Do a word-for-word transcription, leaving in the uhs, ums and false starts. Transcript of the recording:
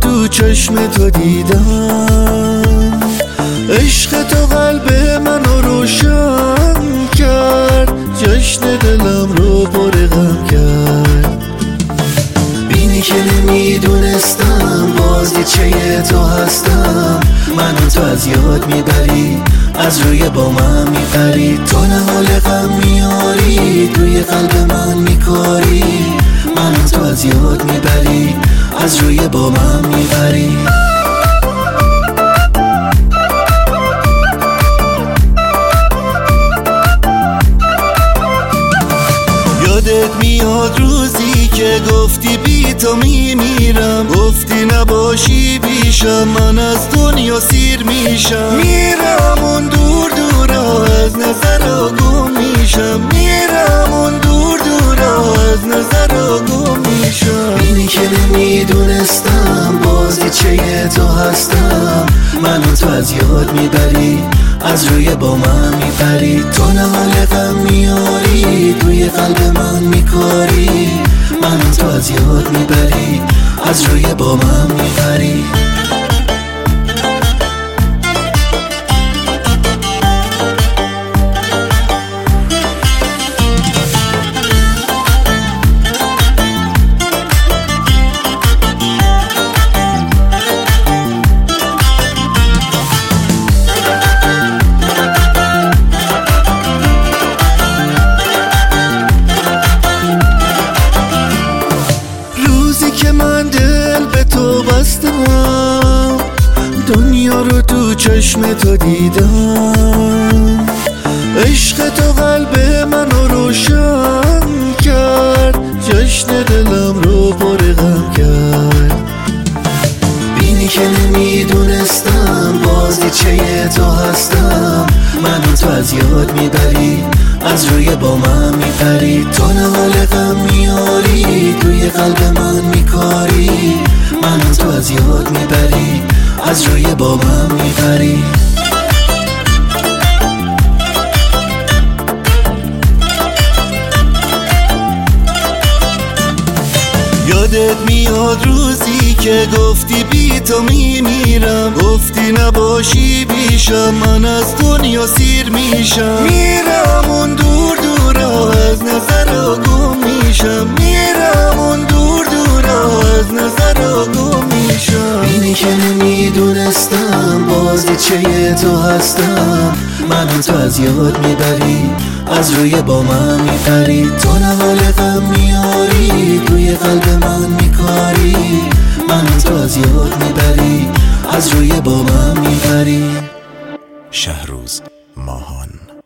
تو چشم تو دیدم، عشق تو قلب منو روشن کرد، جشن دلم رو پر غم کرد. بینی که نمیدونستم بازیچه تو هستم، منو تو از یاد میبری، از روی بامم میپری، تو نهال غم میاری، توی قلب من میکاری، منو تو از یاد میبری، از روی بامم میبری. یادت میاد روزی که گفتی بی تو میمیرم، گفتی نباشی بیشم من از دنیا سیر میشم، میرم اون دور دورا از نظر گم میشم، میرم اون دور دورا از نظر گم میشم. اینی که نمیدونستم بازیچه تو هستم، منو تو از یاد میبری، از روی با من میپری، تو نهال غم میاری، توی قلب من میکاری، منو تو از یاد میبری، از روی با من میپری. که من دل به تو بستم، دنیا رو تو چشم تو دیدم، عشق تو قلب منو روشن کرد، جشن دلم رو پر غم کرد. بینی که نمیدونستم بازیچه تو هستم، منو تو از یاد میبری، از روی با من میپری، تو نهال غم میاری، توی قلب من میکاری، منو تو از یاد میبری، از روی با من میپری. یادت میاد روزی که گفتی بی تو میمیرم، گفتی نباشی بیشم من از دنیا سیر میشم، میرم اون دور دورا از نظر گم میشم، میرم اون دور دورا از نظر گم میشم. اینی که نمیدونستم بازیچه تو هستم، منو تو از یاد میبری، از روی با من میپری، تو نهال غم میاری، توی قلب من میکاری، منو تو از یاد میبری، از روی با من میپری. شهروز ماهان.